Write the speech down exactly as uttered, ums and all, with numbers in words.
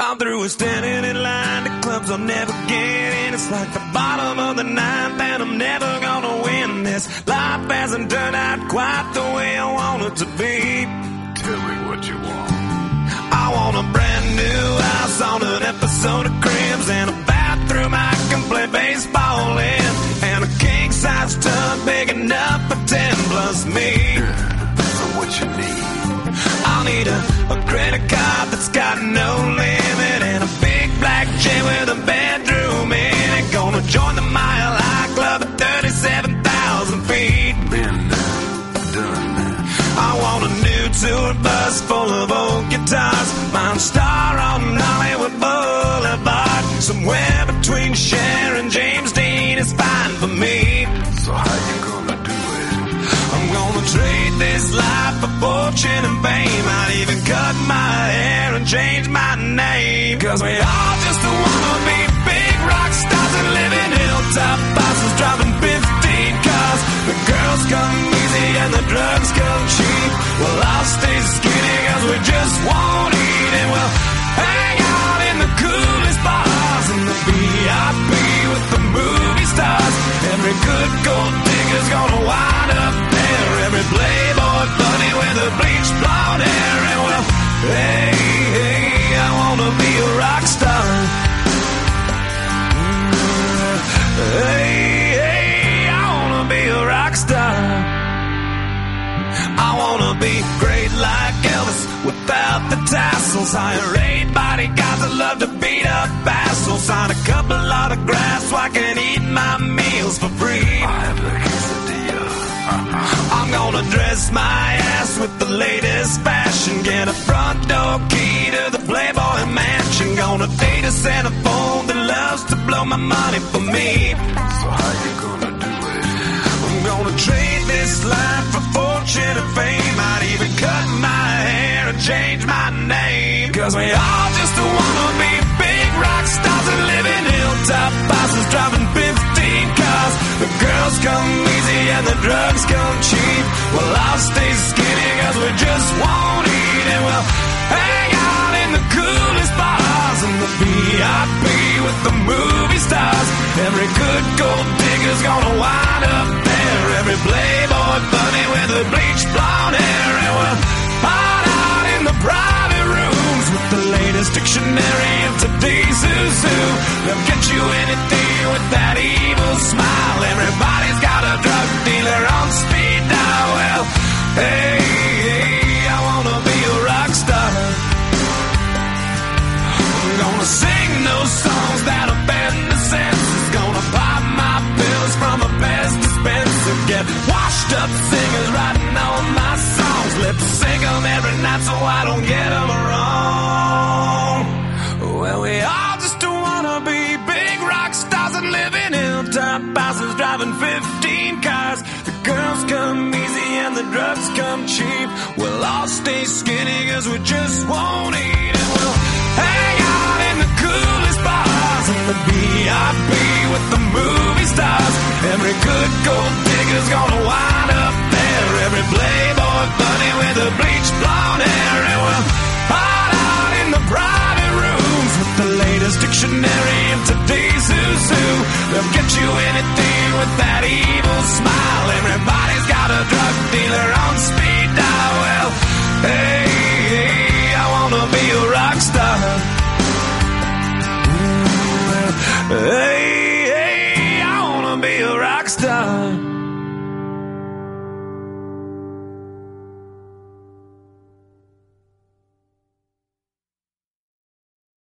I'm through with standing in line to clubs I'll never get in. It's like the bottom of the ninth and I'm never gonna win this. Life hasn't turned out quite the way I want it to be. Tell me what you want. I want a brand new house on an episode of Cribs and a bathroom I can play baseball in, and a king-size tub big enough for ten plus me. So what you need? I'll need a, a credit card that's got no limit and a big black jet with a bedroom in it. Gonna join the Mile High Club at thirty-seven thousand feet. Been done. I want a new tour bus full of old guitars, mine star on Hollywood Boulevard. Somewhere between Cher and James Dean is fine for me. So how you gonna do it? I'm gonna trade this life for fortune and fame. I'd even cut my hair and change my name. Cause we all just wanna be big rock stars and live in hilltop bosses driving fifteen cars. The girls come easy and the drugs come cheap. Well, I'll stay skinny cause we just won't eat, and we'll hang out in the coolest bars in the V I P with the movie stars. Every good gold digger's gonna wind up there. Every playboy bunny with a bleached blonde hair. And well, hey, hey, I wanna be a rock star. Hey, hey, I wanna be a rock star. I wanna be great like Elvis without the tassels. Hire eight bodyguards that love to beat up assholes. Sign a couple autographs so I can eat my meals for free. I have the quesadilla. I'm gonna dress my ass with the latest fashion. Get a front door key to the Playboy Mansion. Gonna date a Santa phone that loves to blow my money for me. So how you gonna do it? I'm gonna trade this life for fortune and fame. I'd even cut my hair and change my name. Cause we all just wanna be big rock stars and live in hilltop bosses driving fifteen cars. The girls come easy and the drugs come cheap. Well, I'll stay skinny cause we just won't eat, and we'll hang out in the coolest bars in the V I P with the movie stars. Every good gold digger's gonna wind up there. Every playboy bunny with a bleached blonde hair. And we'll hide out in the private rooms with the latest dictionary of today's who's who. They'll get you anything with that evil smile. Everybody's got a drug dealer on speed dial. Well, hey, hey, I wanna be a rock star. I'm gonna sing those songs that offend the senses. Gonna pop my pills from a best dispenser. Get washed up singers writing all my songs. Lip sync them every night so I don't get them wrong. Well, we all just wanna be big rock stars and live in hilltop houses driving fifteen cars. The girls come easy and the drugs come cheap. We'll all stay skinny cause we just won't eat, and we'll hang out in the coolest bars in the V I P with the movie stars. Every good gold digger's gonna wind up there. Every playboy bunny with a bleached blonde hair. And we'll hide out in the private rooms with the latest dictionary of today's who's who. They'll get you anything with that evil smile. Everybody's got a drug dealer on speed dial. Well, hey, hey, I wanna be a rock star. Hey, hey, I wanna be a rock star.